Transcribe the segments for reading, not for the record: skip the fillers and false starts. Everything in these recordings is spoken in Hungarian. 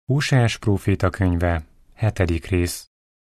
Hóseás próféta könyve, 7. rész.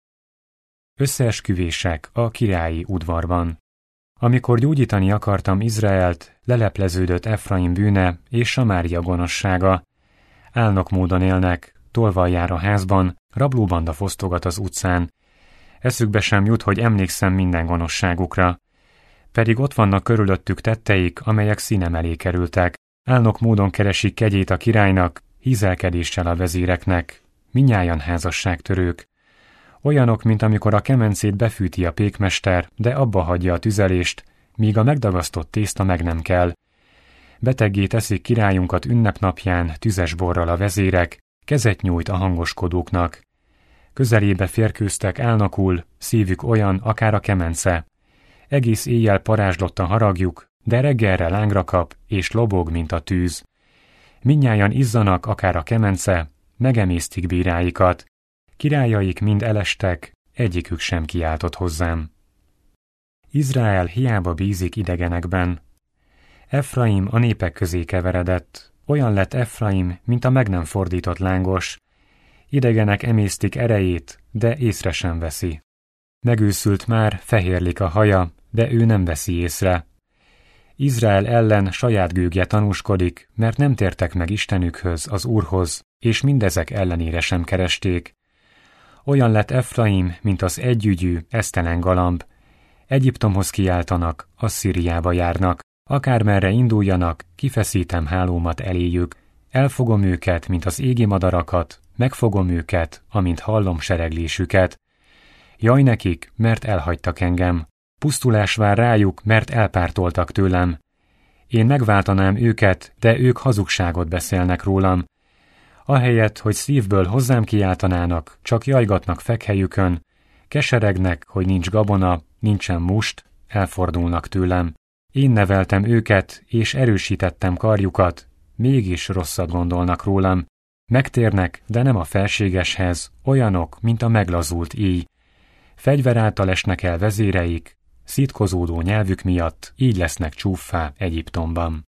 Összeesküvések a királyi udvarban. Amikor gyógyítani akartam Izraelt, lelepleződött Efraim bűne és Samária gonoszsága. Álnok módon élnek, tolval jár a házban, rablóbanda fosztogat az utcán. Eszükbe sem jut, hogy emlékszem minden gonoszságukra. Pedig ott vannak körülöttük tetteik, amelyek színem elé kerültek. Álnok módon keresik kegyét a királynak, hízelkedéssel a vezéreknek, mindnyájan házasságtörők. Olyanok, mint amikor a kemencét befűti a pékmester, de abba hagyja a tüzelést, míg a megdagasztott tészta meg nem kell. Beteggé teszik királyunkat ünnepnapján tüzes borral a vezérek, kezet nyújt a hangoskodóknak. Közelébe férkőztek álnokul, szívük olyan, akár a kemence. Egész éjjel parázslott a haragjuk, de reggelre lángra kap, és lobog, mint a tűz. Mindnyájan izzanak, akár a kemence, megemésztik bíráikat. Királyaik mind elestek, egyikük sem kiáltott hozzám. Izrael hiába bízik idegenekben. Efraim a népek közé keveredett, olyan lett Efraim, mint a meg nem fordított lángos. Idegenek emésztik erejét, de észre sem veszi. Megőszült már, fehérlik a haja, de ő nem veszi észre. Izrael ellen saját gőgje tanúskodik, mert nem tértek meg Istenükhöz, az Úrhoz, és mindezek ellenére sem keresték. Olyan lett Efraim, mint az együgyű, esztelen galamb. Egyiptomhoz kiáltanak, Asszíriába járnak, akármerre induljanak, kifeszítem hálómat eléjük. Elfogom őket, mint az égi madarakat, megfogom őket, amint hallom sereglésüket. Jaj nekik, mert elhagytak engem. Pusztulás vár rájuk, mert elpártoltak tőlem. Én megváltanám őket, de ők hazugságot beszélnek rólam. Ahelyett, hogy szívből hozzám kiáltanának, csak jajgatnak fekhelyükön, keseregnek, hogy nincs gabona, nincsen must, elfordulnak tőlem. Én neveltem őket, és erősítettem karjukat, mégis rosszat gondolnak rólam. Megtérnek, de nem a felségeshez, olyanok, mint a meglazult íj. Fegyver által esnek el vezéreik, szitkozódó nyelvük miatt így lesznek csúffá Egyiptomban.